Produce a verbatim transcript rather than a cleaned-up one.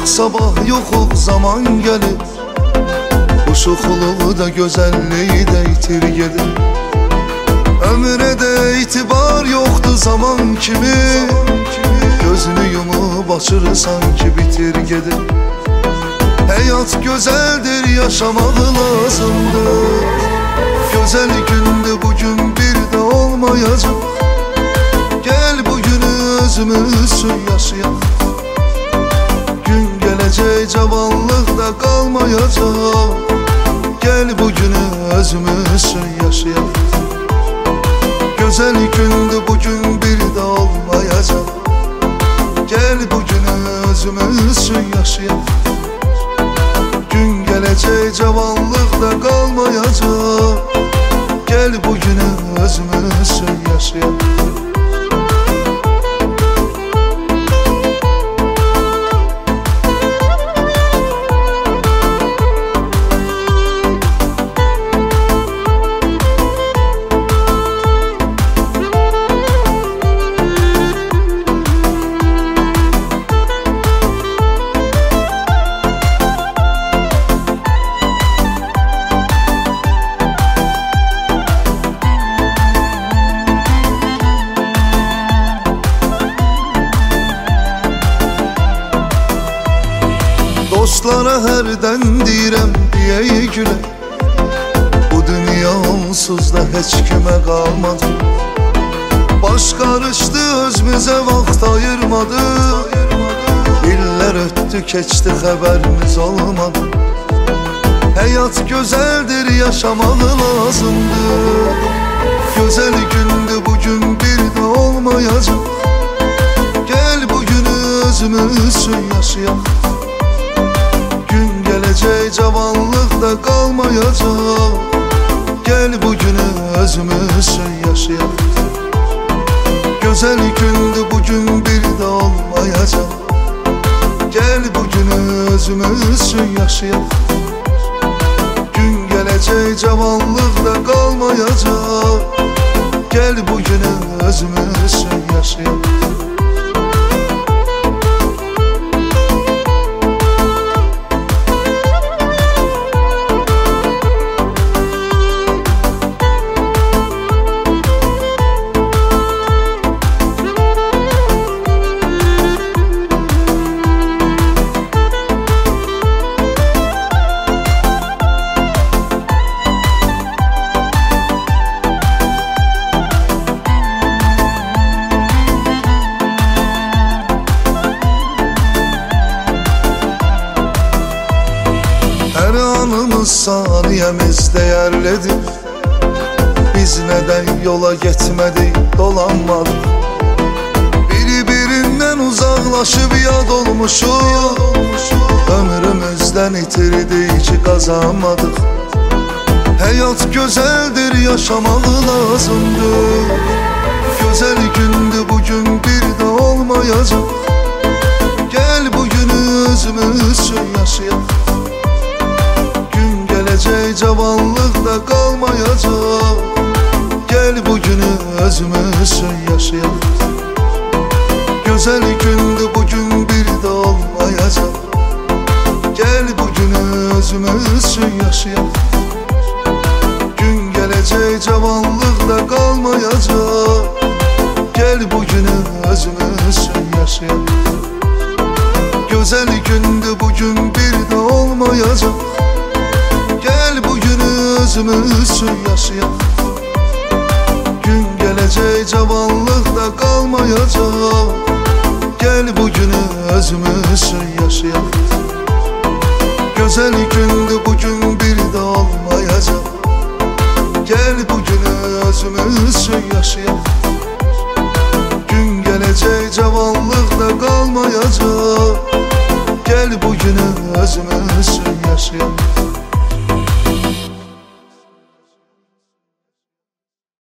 sabah yoxuq zaman gəlir. Uşuqluğu da gözəlliyi də itir gedir. Ömrə də itibar yoxdur zaman kimi. Gözünü yumub açırsan ki bitir gedir. Həyat gözəldir, yaşamaq lazımdır. Gözəl gündür bugün, bir də olmayacaq. Gəl bugünü özümüz üçün yaşayaq. Gün gələcək, cavanlıqda qalmayacaq. Gəl bugünü özümüz üçün yaşayaq. Gözəl gündür bugün, bir də olmayacaq. Gəl bugünü özümüz üçün yaşayaq. Gün gələcək, cavanlıqda qalmayacaq. Gəl bugünü özümüz üçün yaşayaq. Dostlara hərdən deyirəm, deyəyi gülə. Bu dünya onsuz da heç kimə qalmadı. Baş qarışdı, özümüzə vaxt ayırmadı. İllər ötdü, keçdi, xəbərimiz olmadı. Həyat gözəldir, yaşamaq lazımdır. Gözəl gündür bugün, bir də olmayacaq. Gəl bugünü özümüz üçün yaşayaq. Gələcək, cavanlıqda qalmayacaq. Gəl bugünü özümüz üçün yaşayaq. Gözəl gündür bugün, bir də olmayacaq. Gəl bugünü özümüz üçün yaşayaq. Gün gələcək, cavanlıqda qalmayacaq. Gəl bugünü özümüz üçün yaşayaq. Hər anımız, saniyəmiz dəyərlidir. Biz nədən yola getmədik, dolanmadıq. Bir-birindən uzaqlaşıb yad olmuşuq. Ömrümüzdən itirdik ki, qazanmadıq. Həyat gözəldir, yaşamaq lazımdır. Gözəl gündür bugün, bir də olmayacaq. Gəl bugünü özümüz üçün yaşayaq. Gələcək, cavanlıqda qalmayacaq. Gəl bugünü özümüz üçün yaşayaq. Gözəl gündür bugün, bir də olmayacaq. Gəl bugünü özümüz üçün yaşayaq. Gün gələcək, cavanlıqda qalmayacaq. Gəl bugünü özümüz üçün yaşayaq. Gözəl gündür bugün, bir də olmayacaq. Gəl bugünü özümüz üçün yaşayaq. Gün gələcək, cavanlıqda qalmayacaq. Gəl bugünü özümüz üçün yaşayaq. Gözəl gündür bugün, bir də olmayacaq. Gəl bugünü özümüz üçün yaşayaq. Gün gələcək, cavanlıqda qalmayacaq. Gəl bugünü özümüz üçün yaşayaq.